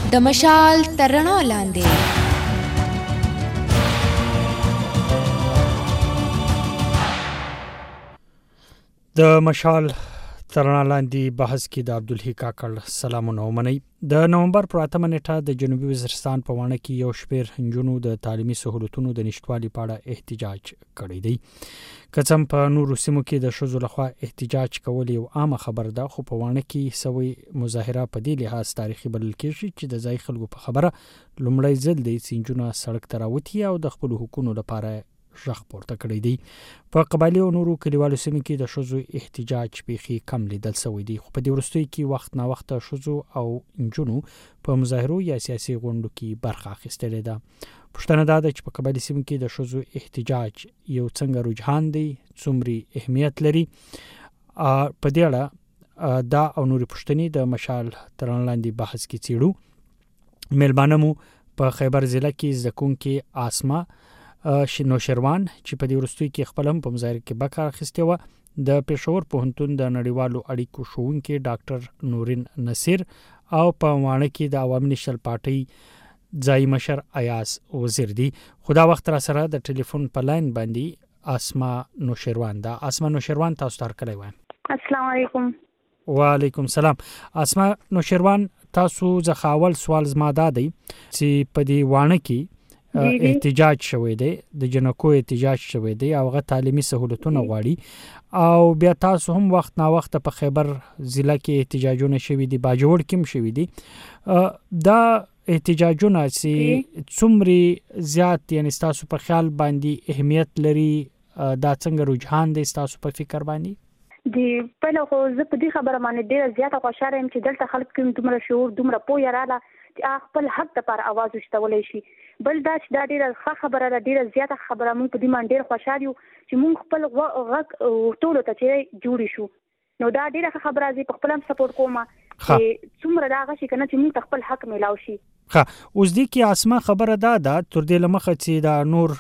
د مشال تر رڼا لاندې. د مشال تر رڼا لاندې بحث کې د عبدالحی کاکړ سلامونه ومنئ. د نومبر پر 8 نیټه د جنوبي وزیرستان په وانه کې یو شمېر نجونو د تعلیمي سہولتونو د نشټوالي په اړه احتجاج کړی دی. که څه هم په نورو سیمو کې د ښځو لخوا احتجاج کول یو عامه خبره ده، خو په وانه کې سوی مظاهره په دې لحاظ تاریخي بلل کېږي چې د ځای خلکو په خبره لومړی ځل دی چې نجونې سړک ته راوتي او د خپلو حقونو لپاره غږ پورته کړی دی. په قبایلي او نورو کلیوالو سیمو کې د ښځو احتجاج بیخي کم لیدل شوی دی، خو په دې وروستیو کې وخت ناوخت ښځو او نجونو په مظاهرو یا سیاسي غونډو کې برخه اخیستلې ده. پوښتنه دا ده چې په قبایلي سیمو کې د ښځو احتجاج یو څنګه رجحان دی، څومره اهمیت لري. په دې اړه دا او نورې پوښتنې د مشال تر رڼا لاندې بحث کې څیړو. میلمانه مو په خیبر ضلع کې زده کوونکې آسما نوشیروان چې په دې وروستیو کې خپل هم په مظاهره کې برخه اخیستې وه، د پېښور پوهنتون د نړیوالو اړیکو ښوونکی ډاکټر نورین نصیر او په وانه کې د عوامي نېشنل پارټۍ ځایي مشر ایاز وزیر دي. خو دا وخت را سره د ټلیفون په لاین باندې آسما نوشیروان ده. آسما نوشیروان تاسو ته هرکلی وایم. السلام علیکم. وعلیکم سلام. آسما نوشیروان، تاسو ځخه اول سوال زما دا دی چې په دې وانه کې احتجاج شوی دی، د جنکو احتجاج شوی دی او هغه تعلیمي سہولتونه غواړي، او بیا تاسو هم وخت نا وخت په خیبر ضلع کې احتجاجونه شوي دي، باجوړ کې هم شوي دي. دا احتجاجونه چې څومره زیات یعنی تاسو په خیال باندې اهمیت لري، دا څنګه رجحان دی تاسو په فکر باندې؟ دی په خو زه په دې خبره باندې ډېره زیاته خوشاله یم چې دلته خلک کوم دومره شعور دومره پوهه رااله چې خپل حق لپاره اواز وشتولی شي. بل دا چې دا ډېره ښه خبره ده، ډېره زیاته خبره. موږ په دې باندې ډېر خوشحال یو چې موږ خپل غږ ټولو ته چې جوړې شو. نو دا ډېره ښه خبره ده. په خپل هم سپورټ کوم چې څومره دا هغه شي که نه چې موږ ته خپل حق میلاو شي. اوس دې کې آسما خبره دا ده تر دې له مخه چې دا نور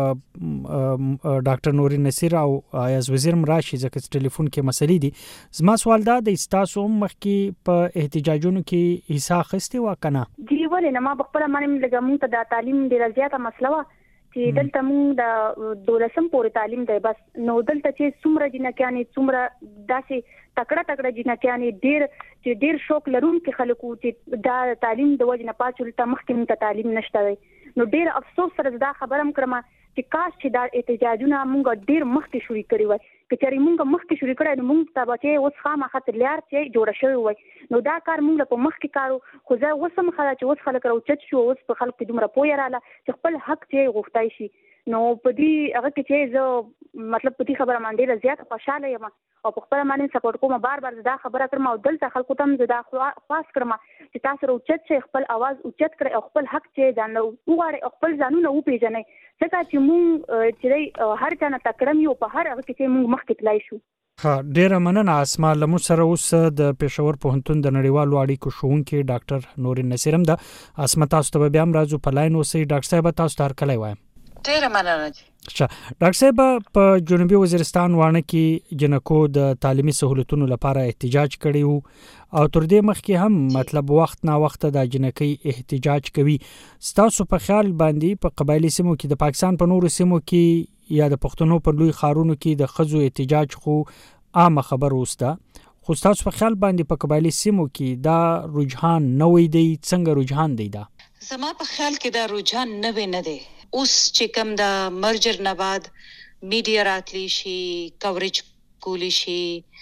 ډاکټر نورین نصیر او ایاز وزیر هم راشي ځکه چې ټلیفون کې مسلې دي. زما سوال دا دی ستاسو هم مخکې په احتجاجونو کې حصه اخیستې وه که نه؟ جی ولې نه، ما په خپله باندې لږه موږ ته د تعلیم ډېره زیاته مسله وه چې دلته موږ د 12 پورې تعلیم دی بس. نو دلته چې څومره جنکیانې څومره داسې تکړه جنکیانې ډېر شوق لرونکي خلک وو چې دا تعلیم د وجې نه پاس ولته مخکې موږ ته تعلیم نشته دی. نو ډېر افسوس سره دا خبره هم کړم چې کاش چې دا احتجاجونه موږ ډېر مخکې شروع کړي وای. که چېرې موږ مخکې شروع کړی نو موږ ته به چې اوس خامخا تر لار چې جوړه شوې وای. نو دا کار موږ په مخکې کارو، خو زه اوس هم ښه ده چې اوس خلک راوچت شو، اوس په خلکو کې دومره پوهه راله چې خپل حق چې غوښتی شي. نو په دې هغه کې چې زه مطلب په دې خبره باندې ډېره زیاته خوشحاله یم او په خپله باندې سپورټ کوم. بار دا خبره کړم او دلته خلکو ته هم زه دا خواست کړم چې تاسو راوچت شئ، خپل اواز اوچت کړئ او خپل حق چې ځان وغواړئ او خپل ځانونه وپېژنئ، ځکه چې موږ چې هر چا نه تکړه یو په هر هغه کې چې موږ مخکې تللی شو. ډیره مننه آسما. له موږ سره اوس د پېښور پوهنتون د نړیوالو اړیکو ښوونکی ډاکټر نورین نصیر هم ده. آسما تاسو ته بیا هم راځو، په لاین اوسئ. ډاکټر صاحب تاسو ته هرکلی وایم. ډیره مننه. ډاکټر صاحب په جنوبي وزیرستان وانه کې جنکو د تعلیمي سہولتونو لپاره احتجاج کړی وو او تر دې مخکې هم مطلب وخت نا وخت د جنکۍ احتجاج کوي. ستاسو په خیال باندې په قبایلي سیمو کې د پاکستان په نورو سیمو کې یا د پښتنو په لوی ښارونو کې د ښځو احتجاج خو عامه خبر اوس ده، خو ستاسو په خیال باندې په قبایلي سیمو کې دا رجحان نوی دی؟ څنګه رجحان دی؟ دا زما په خیال کې دا رجحان نوی نه دی. اوس چې کوم د مرجر نه بعد میډیا راتلی شي، کوریج کولی شي،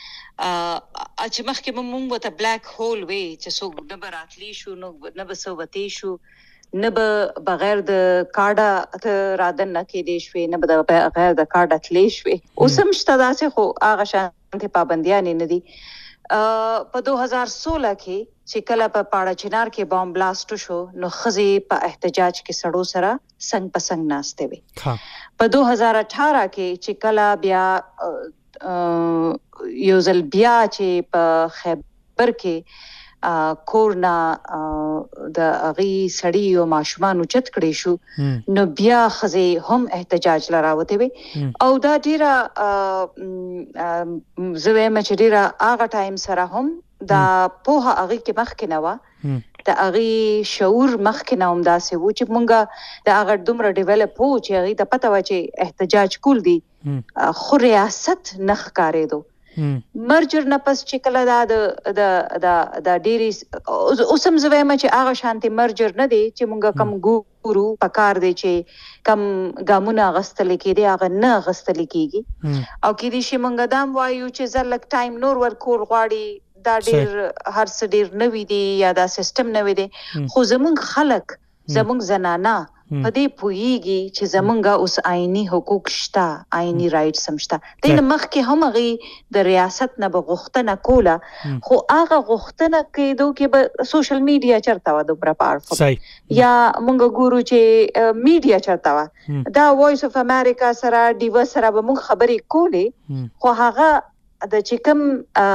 چې مخکې موږ ته بلیک هول وی چې څوک نه به راتلی شو، نه به څه وتی شو، نه به بغیر د کارډه رادن نه کېدی شوې، نه به بغیر د کارډه تلی شوې. اوس هم شته داسې، خو هغه شانتې پابندیانې نه دي. په 2016 کې چې کله په پاړه چنار کې بام بلاست شو نو ښځې په احتجاج کې سړو سره څنګ په څنګ ناستې وې. په 2018 کې چې کله بیا یو ځل بیا چې په خیبر کې کورنا د هغې سړي او ماشومان اوچت کړی شو نو بیا ښځې هم احتجاج لراوتې وې. او دا ډېره زه وایم چې ډېره هغه ټایم سره هم دا پوهه هغې کې مخکې نه وه د اغي شعور مخکې نه هم داسې و چې مونږه د هغه دومره ډیولپ وو چې هغې ته پته وه چې احتجاج کول دي خو ریاست نه ښکارېدو. مرجر نه پس چې کله دا ډېرې اوس هم زه وایم چې هغه شانتې مرجر نه دی چې مونږ کم ګورو پکار دی چې کم ګامونه اخیستلی کېدی هغه نه اخیستلی کېږي او کېدای شي مونږ دا هم وایو چې زه لږ ټایم نور ورکول غواړي دا ډېر هر څه ډېر نوي دي یا دا سیسټم نوی دی خو زمونږ خلک زمونږ زنانه په دې پوهیږي چې زمونږ اوس آئینی حقوق شته آئینی رایټس هم شته. دې نه مخکې هم هغې د ریاست نه به غوښتنه کوله خو هغه غوښتنه کېدو کې به سوشل میډیا چېرته وه دومره پاورفل یا مونږ ګورو چې میډیا چېرته وه دا وایس اف امریکا سره ډیوه سره به مونږ خبرې کولې خو هغه د چې کوم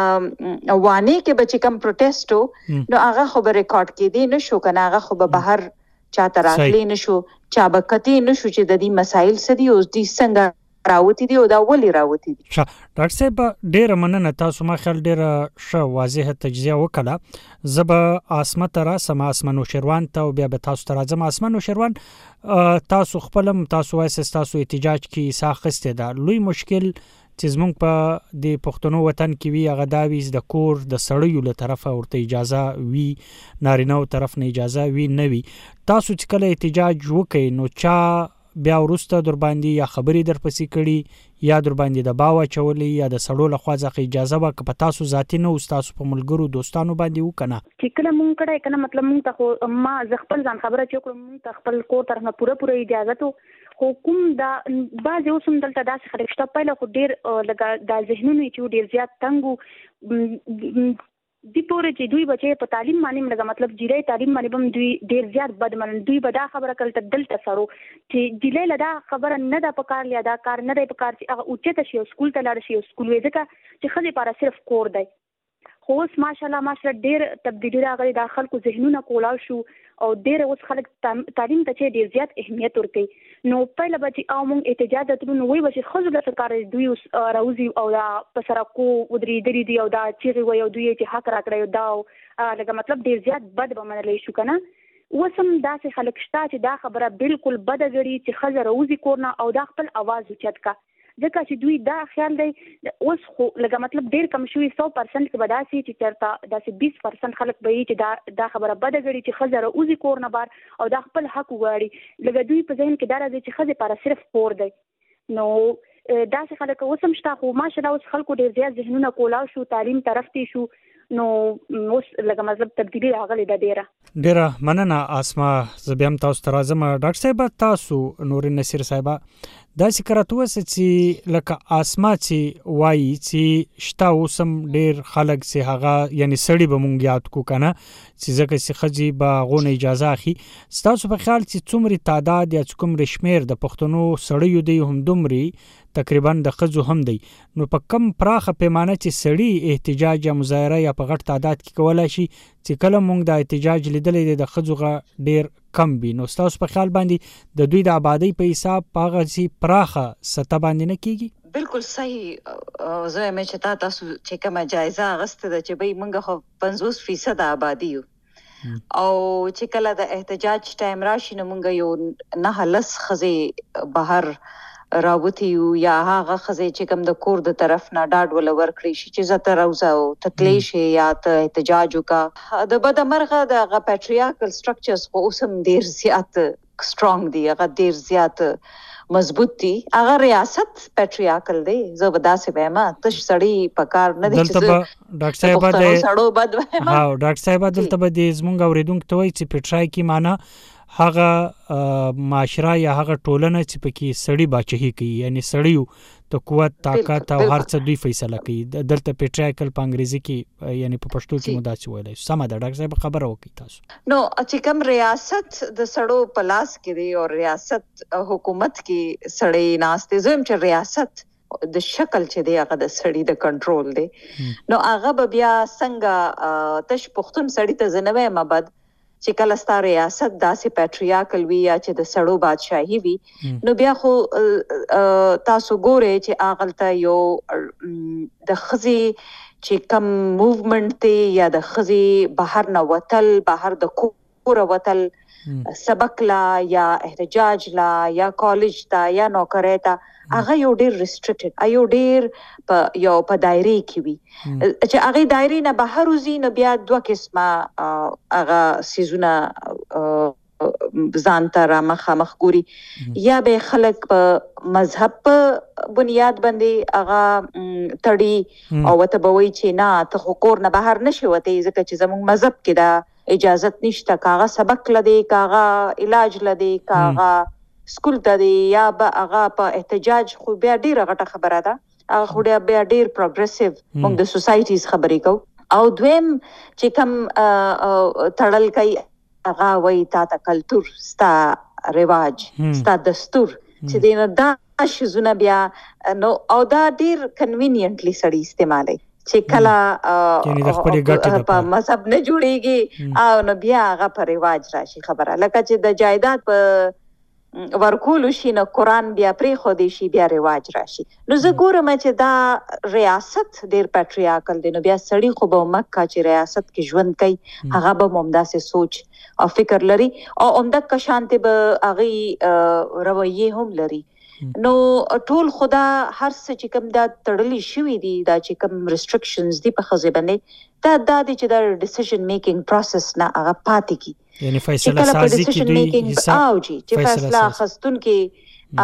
وانې کې به چې کوم پروټیسټ و نو هغه خو به ریکارډ کېدی نه شو که نه هغه خو به بهر چاته راتلی نشو چا به کتې نشو چې د دې مسایل څه دي اوس دوی څنګه راوتي دي او دا ولې راوتي دي. ډاکټر صاحب ډېره مننه تاسو ما خیال ډېره ښه واضحه تجزیه وکړه. زه به اسمه ته راسم اسمه نوشیروان ته او بیا به تاسو ته راځم. اسمه نوشیروان تاسو خپل هم تاسو وایسئ تاسو احتجاج کې حصه اخیستې ده. لوی مشکل چې زمونږ په د پښتنو وطن کې وي هغه دا وي د کور د سړیو له طرفه ورته اجازه وي نارینهو طرف نه اجازه وي نه وي. تاسو چې کله احتجاج وکئ نو چا بیا وروسته در باندې یا خبرې درپسې کړي یا در باندې دباو اچولی یا د سړو له خوا څخه اجازه وه که په تاسو ذاتي نه اوس تاسو په ملګرو دوستانو باندې و که نه؟ چې کله مونږ کړی که نه مطلب مونږ ته خو ما زه خپل ځان خبره چې وکړم مونږ ته خپل کور طرف نه پوره اجازت و خو کوم دا بعضې اوس هم دلته داسې خلک شته پهله خو ډېر لکه دا ذهنونه یې چې ډېر زیات تنګ وو دې پورې چې دوی بچی په تعلیم باندې هم لکه مطلب جیرۍ تعلیم باندې به هم دوی ډېر زیات بد منل. دوی به دا خبره کړل دلته سړو چې جیلۍ له دا خبره نه ده پکار یا دا کار نه دی پکار چې هغه اوچته شي او سکول ته لاړه شي او سکول وي ځکه چې ښځې لپاره صرف کور دی. خو اوس ماشاءالله ډېر تبدیلي راغلې دا خلکو ذهنونه کولاو شو او ډېر اوس خلک تعلیم ته چې ډېر زیات اهمیت ورکوي. نو پهله به چې او مونږ احتجاج ته تلو نو وایي به چې ښځو له څه کار دوی اوس راوځي او دا په سړکو ودرېدلي دي او دا چیغې وایي او دوی چې حق راکړی او دا لکه مطلب ډېر زیات بد به منلی شو که نه. اوس هم داسې خلک شته چې دا خبره بالکل بده ګڼي چې ښځه راوځي کور نه او دا خپل اواز اوچت کا ځکه چې دوی دا خیال دی اوس خو لکه مطلب ډېر کم شوي 100% کې به داسې چې چېرته داسې 20% خلک به وي چې دا خبره بده ګڼي چې ښځه راوځي کور نه بار او دا خپل حق وغواړي. لکه دوی په ذهن کې دا راځي چې ښځې لپاره صرف کور دی. نو داسې خلک اوس هم شته خو ماشاءالله اوس خلکو ډېر زیات ذهنونه کولاو شو تعلیم طرف ته شو نو اوس لکه مطلب تبدیلي راغلې ده ډېره مننه اسمه. زه بیا هم تاسو ته راځم. ډاکټر صاحبه تاسو نورین نصیر صاحبه داسې که راته ووایئ چې لکه اسمه چې وایي چې شته اوس هم ډېر خلک چې هغه یعنې سړي به مونږ یاد کړو که نه چې ځکه چې ښځې به هغو نه اجازه اخلي. ستاسو په خیال چې څومره تعداد یا څومره شمېر د پښتنو سړیو دی همدومرې تقریبا د ښځو هم دی نو په کم پراخه پیمانه چې سړي احتجاج یا مظاهره یا په غټ تعداد کې کولی شي چې کله مونږ د احتجاج لیدلی دی د ښځو ډېر کم وي نو ستاسو په خیال باندې د دوی د آبادۍ په حساب په هغه پراخه سطح باندې نه کېږي؟ بالکل صحیح. زه وایم چې تاسو چې کومه جایزه اخیستې ده چې بهی مونږ خو 50% آبادي یو او چې کله د احتجاج ټایم راشي نو مونږ یو 9 ښځې بهر راوتی یو یا هغه ښځې چې کوم د کور د طرف نه ډاډ وله ورکړی شي چې زه ته راوځه او ته تللی شي یا ته احتجاج وکړه. د بده مرغه د هغه پیټریارکل سټرکچرز خو اوس هم ډېر زیات سټرانګ دي هغه ډېر زیات مضبوط دي. هغه ریاست پیټریارکل دی. زه به داسې وایم تش سړی په کار نه دی چې ډاکټر صاحبه د سړو بد وایم. ډاکټر صاحبه دلته به د زمونږ اورېدونکو ته وایي چې پیټرایکي معنا هغه معاشره یا هغه ټولنه چې پکې سړي باچهي کوي یعنی سړیو ته قوت طاقت او هر څه دوی فیصله کوي. دلته پیټریارکل په انګریزي کې یعنی په پښتو کې مو داسې ویلی شو. سمه ده ډاکټر صاحب خبره وکړئ تاسو. نو چې کوم ریاست د سړو په لاس کې دی او ریاست حکومت کې سړی ناست دی زه وایم چې ریاست د شکل چې دی هغه د سړي د کنټرول دی نو هغه به بیا څنګه تش پښتون سړي ته زه نه وایم بد چې کله ستا ریاست داسې پیټریارکل وي یا چې د سړو بادشاهي وي نو بیا خو تاسو ګورئ چې هغلته یو د ښځې چې کم موومنت دی یا د ښځې بهر نه وتل، بهر د کور وتل، سبق لا یا احتجاج لا یا کالج ته یا نوکری ته، هغه یو ډیر ریسټریکټډ، یو ډیر په دایره کې وي. چې هغه دایره نه بهر وځي نو بیا دوه قسمه هغه سیزونه ځان ته را مخامخ ګوري. یا به خلک په مذهب په بنیاد باندې هغه تړي او ته به وایي چې نه ته خو کور نه بهر نشي وتی ځکه چې زموږ مذهب کې دا اجازت نشته، کاغه سبق لدی، کاغه علاج لدی، کاغه سکول ته دی، یا به هغه په احتجاج خو بیا ډیره غټه خبره ده، هغه خو بیا ډیر پروګریسیو موږ د سوسایټیز خبرې کوو. او دویم چې کم تړل کوي هغه وایي تا ته کلتور، ستا رواج، ستا دستور چې دی نو دا شیزونه بیا نو او دا ډیر کنوینینټلی سړی استعمالوي چې کله په مذهب نه جوړیږي او نو بیا هغه په رواج راشي خبره. لکه چې د جایداد په ورکولو شي نو قرآن بیا پرېښودی شي، بیا رواج راشي. نو زه ګورم چې دا ریاست ډیر پیټریارکل دی، نو بیا سړی خو به مکه چې ریاست کې ژوند کوي هغه به همداسې سوچ او فکر لري او همدغه شانتې به هغې رویې هم لري. نو ټول خدا هر څه چې کوم دا تړلي شوي دي، دا چې کوم ریسټریکشنز دي په ښځې باندې، دا دی چې دا ډیسیژن میکینګ پروسس نه هغه پاتې کی، یعنی فیصله سازي کې دوی حساب چې فیصله اخیستونکي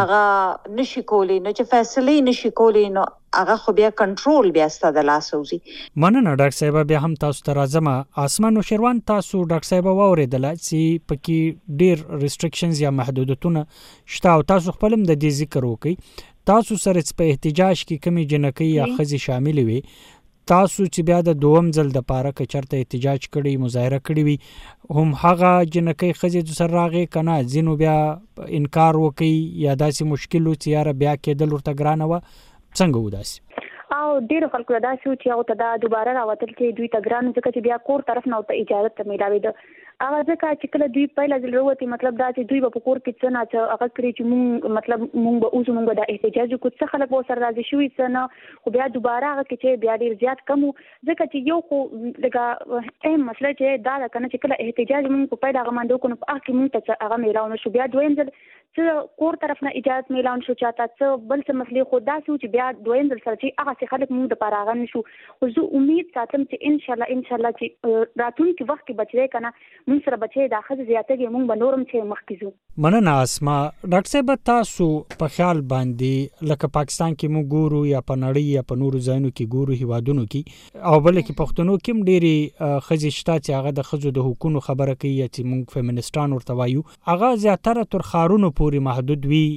هغه نشي کولی، نو چې فیصلې نشي کولی نو هغه خو بیا کنټرول بیا ستا د لاس وځي. مننه ډاکټر صاحبه، بیا هم تاسو ته راځم. آسمان نوشیروان، تاسو ډاکټر صاحبه واورېدله چې پکې ډیر ریسټریکشنز یا محدودیتونه شته او تاسو خپل هم د دې ذکر وکړئ. تاسو سره په احتجاج کې کمی جنکۍ یا ښځې شامل وي، تاسو چې بیا د دوم ځل د پاره که چرته احتجاج کړي، مظاهره کړي وي، هم هغه جنکۍ ښځې سره راغې که نه، ځینو بیا انکار وکړي یا داسې مشکل و چې یاره بیا کېدل ورته ګرانه وه، څنګه و داسې؟ او ډیرو خلکو دا شو چې هغه ته دا دوباره راوتل چې دوی ته ګران، ځکه چې بیا کور طرف نه ورته اجازه ته میلاوېده. هغه ځکه چې کله دوی پیله ځل راوتي، مطلب دا چې دوی به په کور کې څه نه څه هغه کړي چې مونږ به اوس مونږ به دا احتجاج وکړو، څه خلک به ورسره راضي شوي څه نه، خو بیا دوباره هغه کې چې بیا ډېر زیات کم و، ځکه چې یو خو لکه اهم مسله چې دا ده که نه چې کله احتجاج مونږ په پیل هغه مانده وکړو نو په هغه کې مونږ ته هغه میلاو نه شو، بیا دویم ځل څه کور طرف نه اجازه میلاو نه شو چاته، څه بل څه مسلې، خو داسې و چې بیا دویم ځل سره چې هغسې خلک مونږ دپاره هغه نه شو. خو زه امید ساتم چې انشاءالله چې راتلونکي وخت کې بچی که نه مونږ سره بچی دا ښځې زیاتېږي، مونږ به نور هم چې مخکې ځو. مننه اسما. ډاکټر صاحب، تاسو په خیال باندې لکه پاکستان کې موږ ګورو یا په نړۍ یا په نورو ځایونو کې ګورو، هیوادونو کې او بل کې پښتنو کې هم ډېرې ښځې شته چې هغه د ښځو د حقونو خبره کوي یا چې موږ فیمینسټان ورته وایو، هغه زیاتره تر ښارونو پورې محدود وي،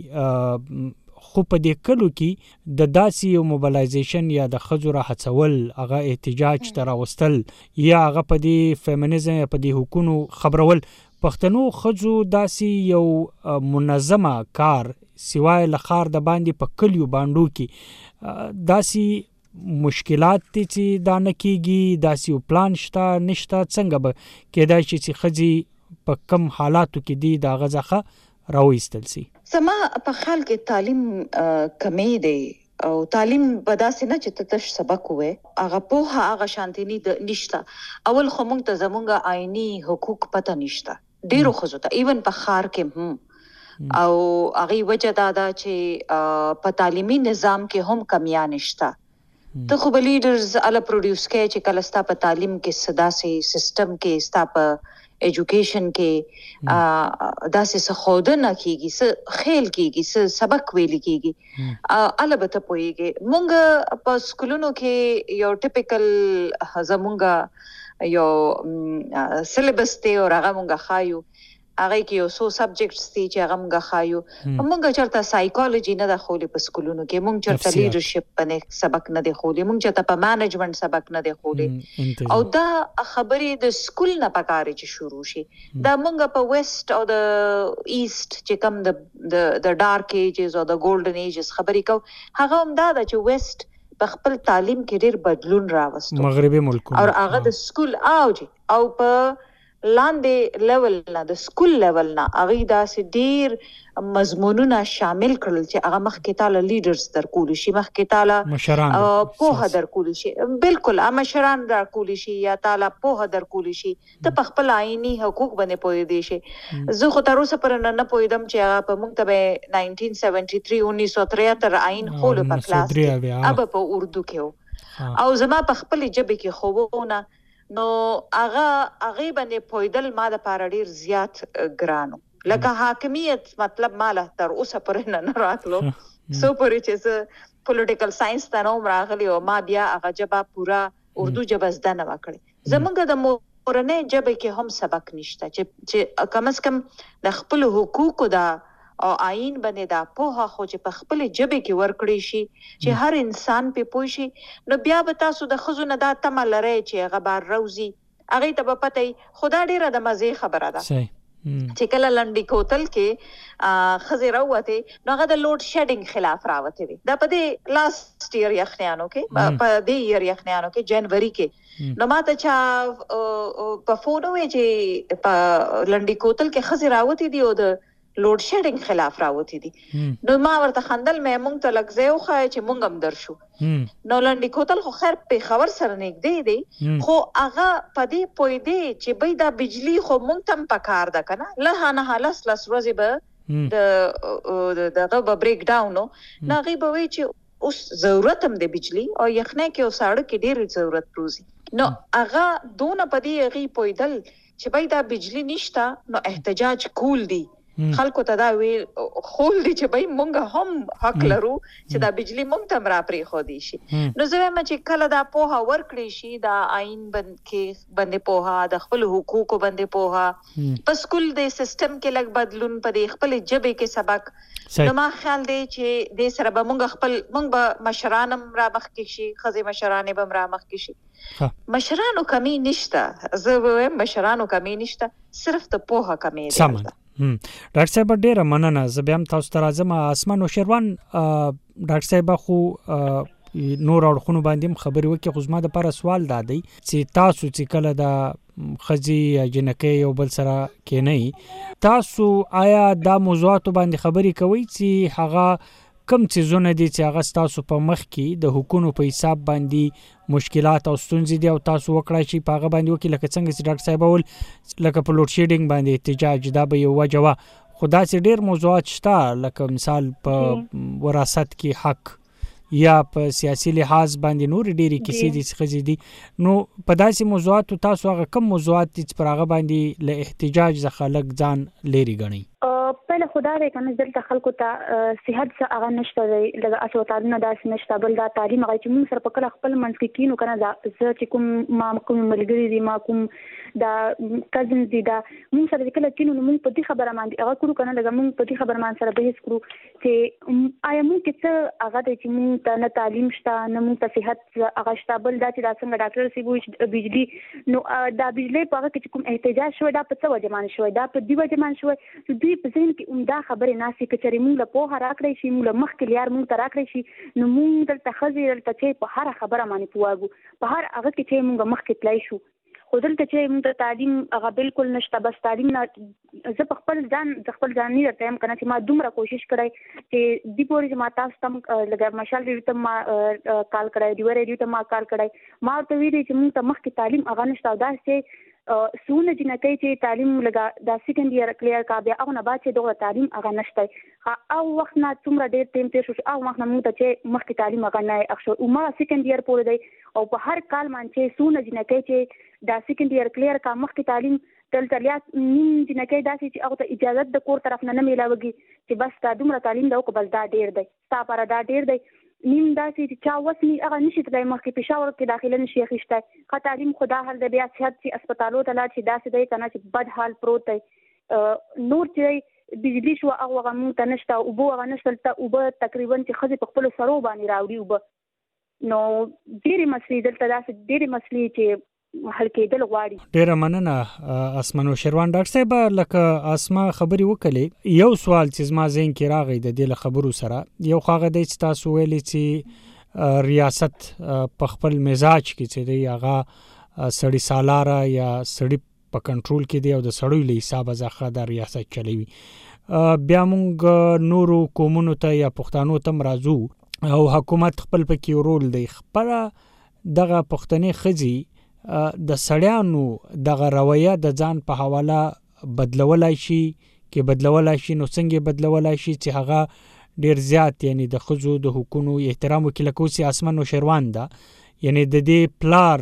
خو په دې کلو کې د داسې یو موبلایزیشن یا د ښځو را هڅول، هغه احتجاج ته راوستل یا هغه په دې فیمینزم یا په دې حقونو خبرول، پښتنو ښځو داسې یو منظمه کار سوای له ښار د باندې په کلیو بانډو کې داسې مشکلات دي چې دا نه کېږي، داسې یو پلان شته نشته، څنګه به کېدای شي چې ښځې په کم حالاتو کې دي د هغه څخه راوایستل سي؟ زما په خیال کې تعلیم کمی دی او تعلیم به داسې نه چې ته تش سبق ووایې، هغه پوهه هغه شانتي نشته. اول خو موږ ته زموږ آئیني حقوق پته نشته ډېرو ښځو ته، ایون په ښار کې هم، او هغې وجه دا ده چې په تعلیمي نظام کې هم کمیان شته. ته خو به لیډرز اله پروډیوس کوې چې کله ستا په تعلیم کې څه داسې سیسټم کې، ستا په ایجوکیشن کې داسې څه ښودنه کېږي، څه خیل کېږي، څه سبق ویلي کېږي، اله به ته پوهېږې. مونږ په سکولونو کې یو ټیپیکل زمونږ یو سلیبس دی او هغه مونږ ښایو، هغه کې یو څو سبجیکټس دي چې هغه مونږ ښایو. مونږ چېرته سایکالوجي نه ده ښولې په سکولونو کې، مونږ چېرته لیډرشپ باندې سبق نه دی ښولې، مونږ چېرته په مینجمنټ سبق نه دی ښولې، او دا خبرې د سکول نه پکارې چې شروع شي. دا مونږ په ویسټ او د ایسټ چې کوم د ډارک ایجز او د ګولډن ایجز خبرې کوو، هغه هم دا ده چې ویسټ په خپل تعلیم کې ډېر بدلون راوستو، مغربي ملکونو، او هغه د سکول او په لاندې لیول نه د سکول لیول نه هغه داسې ډیر مضمونونه شامل کړل چې هغه مخکې تعالی لیډرز درکول شي مخکې تعالی مشران په درکول شي بالکل مشران درکول شي یا تعالی په درکول شي ته په خپل آئینی حقوق باندې پوي دی شي زه خو تر اوسه پر نه پویدم چې هغه په موږ ته 1973 1973 آئین خول په کلاس اب په اردو کې او زما په خپل جبه کې خوونه نو هغه باندې پویدل ما د پاره ډیر زیات ګرانو لکه حاکمیت مطلب ماله تر اوسه پر نه راتلو سو پرې چې پولیټیکل ساينس ته نو راغلی او ما بیا هغه جبه پورا اردو جبه زده نه وکړي زمونږ د مورنه جبه کې هم سبق نشته چې کم از کم د خپل حقوقو دا او آئین باندې دا په خو چې په خپل جبه کې ورکړی شي چې هر انسان په پوي شي نو بیا به تاسو د خزونه دا تم لري چې غبار روزي هغه ته په پته خدا ډیره د مزه خبره ده چې کله لنډی کوتل کې خزر راوته نو هغه د لوډ شیډینګ خلاف راوته وي دا په دې لاست ایئر یخنیانو کې په دې ایئر یخنیانو کې جنوري کې نو ماته چا په فون وې چې په لنډی کوتل کې خزر راوته دی او د لوډ شیډینګ خلاف راوتی دي نو ما ورته خندل مې مونږ ته لګځه او خای چې مونږ هم درشو نو لنډی کوتل خو خیر په خبر سره نګدې دی خو هغه پدې پوي دی چې بې دا بجلی خو مونږ تم پکار ده کنه له نه حالس لس ورځې به د بریک ډاون نو غي به وی چې اوس ضرورت هم د بجلی او یخنه کې او ساړه کې ډېر ضرورت پروزي نو هغه دونه پدې غي پویدل چې بې دا بجلی نشتا نو احتجاج کول دی خلکو ته دا وی خول دي چې بای مونږ هم حق لرو چې دا بجلی مونږ ته را پرې خو دي شي نو زه وایم چې کله دا پوها ورکړي شي دا آئین باندې پوها د خپل حقوقو باندې پوها په سکول د سیستم کې لګ بدلون په خپل جبه کې سبق نو ما خیال دی چې د سره به مونږ به مشرانم را مخ کې شي خزه مشرانه به را مخ کې شي مشرانو کمی نشته زه وایم مشرانو کمی نشته صرف د پوها کمی دی ډاکټر صاحب ډیره مننه زه بیا هم تاسو ته راځم اسمان او شیروان ډاکټر صاحب خو نور اړخونو باندې خبرې وکړي خو زما د لپاره سوال دا دی چې تاسو چې کله د خزي جنکې یو بل سره کېنئ تاسو آیا دا موضوعات باندې خبرې کوئ چې هغه کم چیزونه دي چې هغه تاسو په مخ کې د حکومت په حساب باندې مشکلات او ستونزې دي او تاسو وکړای شي په هغه باندې وکړي لکه څنګه چې ډاکټر صاحب ول لکه په لوډ شیډینګ باندې احتجاج دا به یو وجوه خدا چې ډیر موضوعات شته لکه مثال په وراثت کې حق یا په سیاسي لحاظ باندې نور ډېری کیسې دي څخه دي نو په داسې موضوعات تاسو هغه کم موضوعات چې پر هغه باندې له احتجاج ځخه لګ ځان لري غني پهله خدا دې کنه دلته خلکو ته صحت څخه هغه نشته لږ اسوتارونه داسې نشته بل دا تعلیم هغه چې موږ سره په کله خپل منځ کې کینو کنه دا زه چې کوم ملګری دي ما کوم دا کزن دي دا موږ سره کله کینو نو موږ په دې خبره باندې هغه کړو کنه لږ موږ په دې خبره باندې سره بحث کړو چې آیا موږ چې هغه د چې موږ ته نه تعلیم شته نه موږ ته صحت هغه شته بل دا چې دا څنګه ډاکټر سی وایي بجلی نو دا بجلی په هغه کې کوم احتجاج شوی دا په څه وجه باندې شوی دا په دې وجه باندې شوی چې دوی په ځین کې عمده خبرې ناسي کچري موږ له پوهه راکړی شي موږ له مخکې لیار موږ ته راکړی شي نو موږ دلته خزي دلته چې په هر خبره باندې پوهاګو په هر هغه کې چې موږ مخکې تلای شو خو دلته چې موږ تعلیم هغه بالکل نشته بس تعلیم نه زه په خپل ځان نه درته کنه چې ما دومره کوشش کړی چې دی پورې چې ما تاسو تم لګا مشال ریډیو ته ما کال کړی دی ریډیو ته ما کال کړی ما ته ویلي چې موږ ته مخکې تعلیم هغه نشته دا چې سونه جنکې چې تعلیم لګا دا سیکنډ ایئر کلیر کا بیا او نه بعد چې دغه تعلیم هغه نشته او وخت نه څومره ډېر ټیم تیر شو او وخت نه موږ ته چې مخکې تعلیم هغه نه اخشو او ما سیکنډ ایئر پورې دی او په هر کال باندې سونه جنکې چې دا سیکنډ ایئر کلیر کا مخکې تعلیم تل تلیات نیم جنکې داسې چې هغه ته اجازه د کور طرف نه ملاويږي چې بس تا دومره تعلیم دا او بل دا ډېر دی ستا پر دا ډېر دی نیم داسې چې چا وسني هغه نشي تلای مخکې پېښور کې داخله نشي اخیسته خا تعلیم خدا حال د بیا صحت چې هسپتالو ته لاړ شي داسې دی کنه چې بد حال پروت دی نور چې بجلی شو هغه موږ ته نشته او بو هغه نشته او به تقریبا چې خزي په خپل سرو باندې راوړي او نو ډېری مسلې دلته داسې ډېری مسلې چې حل کېدل غواړي ډیره مننه اسمانو شیروان ډاکټر صاحب لکه اسما خبري وکړي یو سوال چې زما ذهن کې راغی د دې خبرو سره یو خاغه د تاسو ویلي چې ریاست په خپل مزاج کې چې دی هغه سړی سالاره یا سړی په کنټرول کې دی او د سړیو له حسابه ځخه د ریاست چلوي. بیا موږ نورو قومونو ته یا پښتنو ته مرازو او حکومت خپل پکې رول دی. خپل دغه پښتنې خزي د سړیانو دغه رویه د ځان په حواله بدلولای شي کې بدلولای شي، نو څنګه بدلولای شي چې هغه ډیر زیات یعنی د خزو د حقوقو احترام وکړي. کوسي اسمن او شروان ده یعنی د دې پلار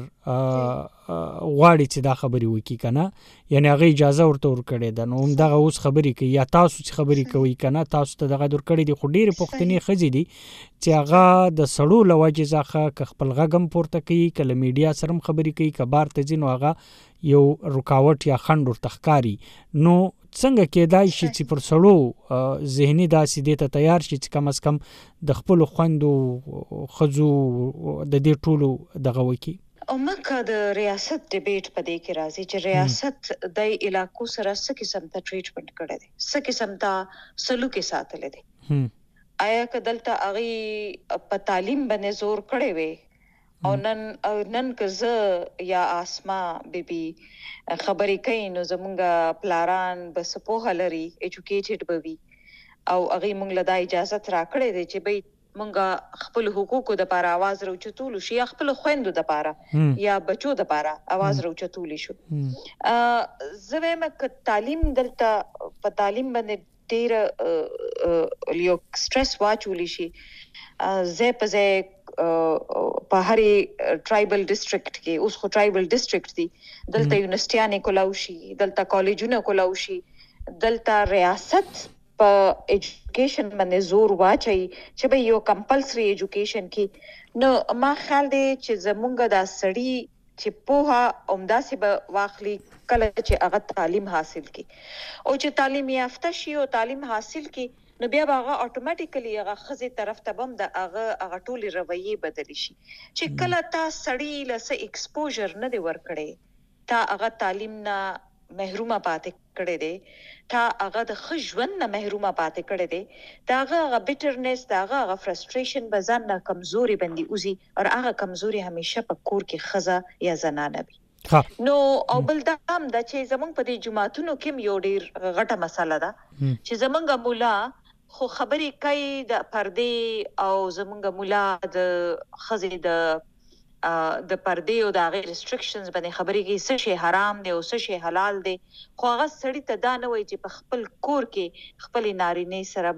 غواړي چې دا خبري وکړي کنه، یعنی هغه اجازه ورته ورکړي ده. نو هم دغه اوس خبري کوي یا تاسو چې خبري کوي کنه، تاسو ته دغه ورکړي دي. خو ډیر پښتنې خزي دي چې هغه د سړو لوجه ځخه خپل غږم پورته کوي، کله میډیا سره خبري کوي، کبار ته ځینو هغه یو رکاوټ یا خنډ ورته ښکاری. نو څنګه کېدای شي چې پر سړو ذهني داسې دې ته تیار شي چې کم از کم د خپل خوندو خزو د دې ټولو دغه وکي؟ او مکه د ریاست ډیبیټ په دې کې راځي چې ریاست د علاقو سره څه قسم ته ټریټمنټ کړی دی، څه قسم ته سلوک ساتل دي. آیا کدلته هغه په تعلیم باندې زور کړی وي او نن که یا آسما بیبي خبرې کوي نو زمونږ پلاران بس پوهه لري، ایجوکیټډ به وي او هغه مونږ له دا اجازه راکړې دی چې به مونږ خپل حقوقو د لپاره आवाज راوچتول شي، یا خپل خويندو د لپاره یا بچو د لپاره आवाज راوچتول شي. زه وایم ک تعلیم دلته په تعلیم باندې ډیر یو سټرس واچول شي. زه په په هرې ټرایبل ډیسټریکټ کې اوس خو ټرایبل ډیسټریکټ دي، دلته یونیورسيټیانې کولاو شي، دلته کالجونه کولاو شي، دلته ریاست په ایجوکیشن باندې زور واچي چې به یو کمپلسري ایجوکیشن کې. نو ما خیال دی چې زمونږ د سړی چې پوها اومداسي به واخلي کله چې هغه تعلیم حاصل کی او چې تعلیم یافته شي او تعلیم حاصل کی نو بیا هغه اتوماتیکلی هغه خزي طرف ته بم د هغه ټولي رویه بدل شي. چې کله تا سړی لسه ایکسپوژر نه دی ورکړي، تا هغه تعلیم نه محرومه پاتې کړي دي، تا هغه د خژوند نه محرومه پاتې کړي دي، دا هغه بیټرنس، دا هغه فرستریشن بزن نه کمزوري باندې اوزي او هغه کمزوري همیشه په کور کې خزه یا زنانه وي. نو او بل دا هم د چې زمونږ په دې جماعتونو کې یو ډیر غټه مسله ده چې زمونږ مولا خو خبرې کوي د پردې او زمونږ مولا د خزې د پردې او د غیر ریستریکشنز باندې خبرې کوي، څه شی حرام دی او څه شی حلال دی. خو هغه سړی ته دا نه وایي چې په خپل کور کې خپل نارینه سره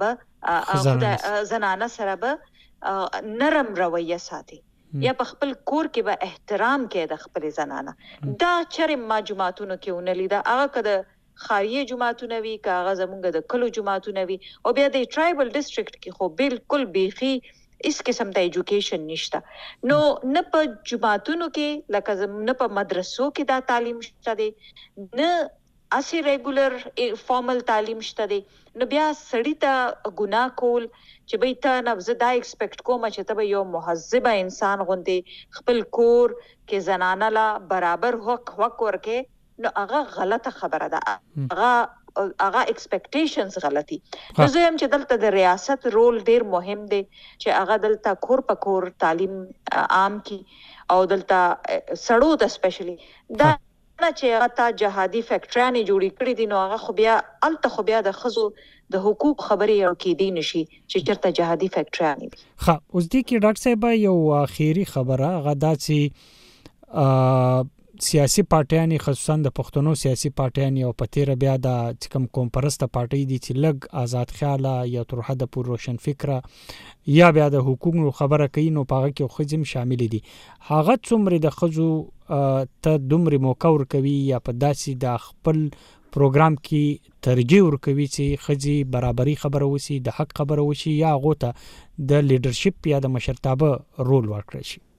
به زنانه سره به نرم رویه ساتي یا په خپل کور کې به احترام کوي د خپل زنانه. دا چرې ما جماعتونو کې ونه لیده. هغه که خاریه جماعتونه وی، که هغه زمونږ د کلو جماعتونه وی، او بیا د ټرایبل ډیسټریکټ کې خو بالکل بیخي اس قسم ته ایجوکیشن نشته. نو نه په جماعتونو کې لکه نه په مدرسو کې دا تعلیم شته دی، نه اسی ریګولر فارمل تعلیم شته دی. نو بیا سړی ته ګناه کول چې به ته نه زه دا ایکسپیکټ کوم چې ته یو مهذبه انسان غوندې خپل کور کې زنانه لا برابر حق ورکې، نو هغه غلطه خبره ده، هغه ایکسپیکټیشنز غلطي. نو زه هم چې دلته د ریاست رول ډیر مهم دی چې هغه دلته کور په کور تعلیم عام کی او دلته سړو ته سپیشلی دا نه چې هغه تا جهادي فیکټریانې جوړې کړې دي، نو هغه خو بیا الته خو بیا د خزو د حقوق خبرې او کېدی نشي چې چرته جهادي فیکټریانې دي. ها اوس دې کې ډاکټر صاحب یو اخیری خبره غدا چې سیاسي پارټیان خصوصا د پښتنو سیاسي پارټیان او پتیره بیا د کوم پرسته پارټي دي چې لګ آزاد خیاله یا تر حد پور روشن فکره یا بیا د حقوقو خبره کوي، نو پاغه کې خزم شامل دي. هغه څومره د خزو ته دومره موقع ورکوي یا په داسې د خپل پروګرام کې ترجیح ورکوي چې خزي برابرۍ خبره وسی، د حق خبره وشي، یا غوته د لیډرشپ یا د مشرتابه رول ورکړي شي.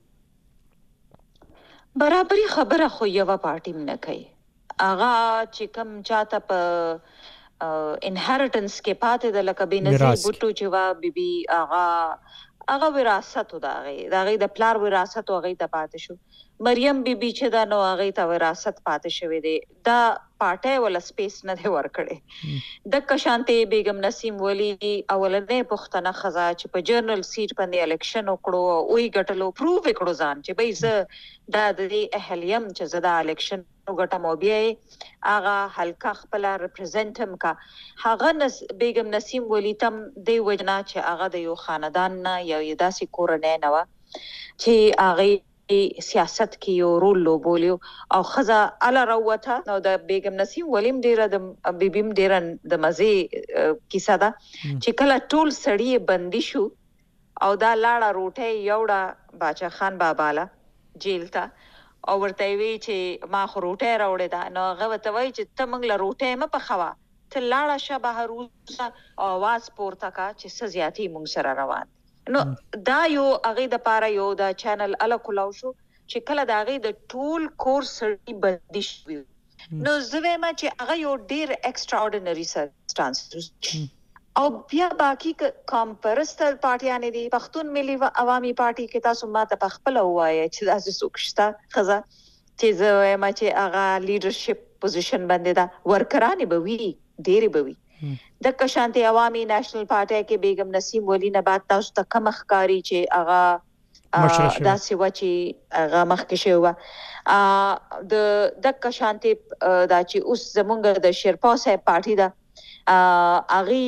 برابرۍ خبره خو یو پارټي نه کوي، هغه چې کوم چاته په انهریټنس کې پاتې د لکه بنظیر بوټو چې وا بیبي هغه وراثت و دا غي د پلار وراثت او غي ته پاتې شو. مریم بیبي چې دا نو هغه ته وراثت پاتې شوی دی، دا پارټي ولا سپیس نه دی ورکړي. د کشانته بیگم نسیم ولی اولنې پښتنه خزا چې په جرنل سیټ باندې الیکشن وکړو او وی ګټلو پروف وکړو ځان چې به زه دا د اهلیم چې زدا الیکشن ګټم او بیا هغه حلقه خپل ریپرزینټم کا هغه بیگم نسیم ولی تم دی وجنا چې هغه د یو خاندان نه یو داسې کورنۍ نه و چې هغه سیاست کې یو رول لوبولیو او خزه اله راوته نو د بیگم نسیم ولیم ډیره د بیبیم ډیره د مزه کیسه ده چې کله ټول سړی بندي شو او دا لاړه روټه یوړه باچا خان بابا لا جیل ته او ورته وی چې ما خو روټه راوړې ده نو هغه ته وای چې ته موږ له روټه م په خوا ته لاړه شه بهروزه आवाज پورته کا چې سزياتي موږ سره روان نو دا یو هغه د پاره یو دا چینل اله کولاو شو چې کله دا هغه د ټول کورس بندي شو نو زه ما چې هغه یو ډیر ایکسترا اورډینری سرکمسټانسز او بیا باقی قوم پرست پارټیان دي پښتون ملي و عوامي پارټي کې تاسو ماته په خپل وایي چې تاسو سوکشتا خزه چې زه ما چې هغه لیډرشپ پوزیشن باندې دا ورکرانه به وی ډېری به وی د کشانتي عوامي نېشنل پارټي کې بیگم نسیم ولی نه بعد تاسو ته کم ښکاری چې هغه دا سیوا چې هغه مخکې شو د کشانتي دا چې اوس زمونږ د شیرپا صاحب پارټي دا اغي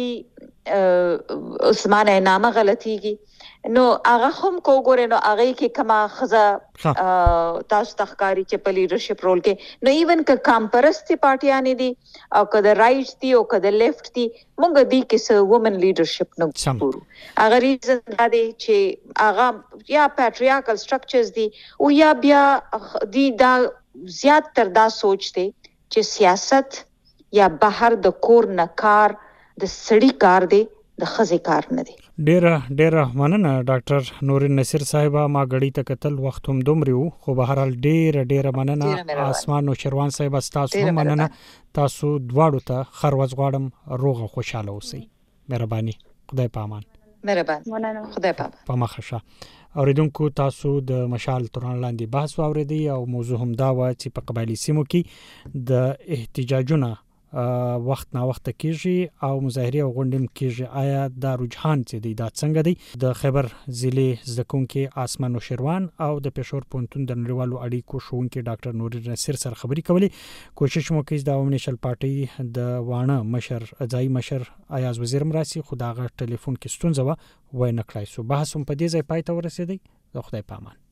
عثمان نامه غلطيږي نو هغه هم کوګور نو هغه کې کما خزه تاسو تخکاری چې په لیډرشپ رول کې نو ایون ک کامپرست پارټیان دي او کده رائټ دي او کده لیفت دي مونږ دي کې سو وومن لیډرشپ نو پورو هغه ریزن دا دي چې هغه یا پیټریارکل سټرکچرز دي او یا بیا دي دا زیات تر دا سوچ دي چې سیاست یا بهر د کور نه کار د سړی کار دی د خزې کار نه دی ډیره مننه ډاکټر نورین نصیر صاحب ما غړی ته کتل وخت هم دومریو خو به هر حال ډیره مننه اسمان نو شروان صاحب تاسو هم مننه تاسو دواړو ته خروز غواړم روغ او خوشاله اوسئ مهرباني خدای پامان مهرباني خدای پامان ښه اوریدونکو تاسو د مشال تران لاندې بحث واوریدي او موضوع هم دا و چې په قبایلی سیمو کې د احتجاجونو وخت نا وخت کېږي او مظاهره او غونډم کېږي آیا دا رجحان چې دی دا څنګه دی د خیبر ضلع زکونکي اسمان شروان او د پېښور پونتون د نړیوالو اړیکو شونکي ډاکټر نورین نصیر سره خبري کولې کوشش مو کوي د عوامي نشل پارټي د وانه مشر ځای مشر ایاز وزیر مراسي خداغه ټلیفون کې ستونزه و نه کړای سو بحث هم په دې ځای پای ته ورسېدی خدای پامان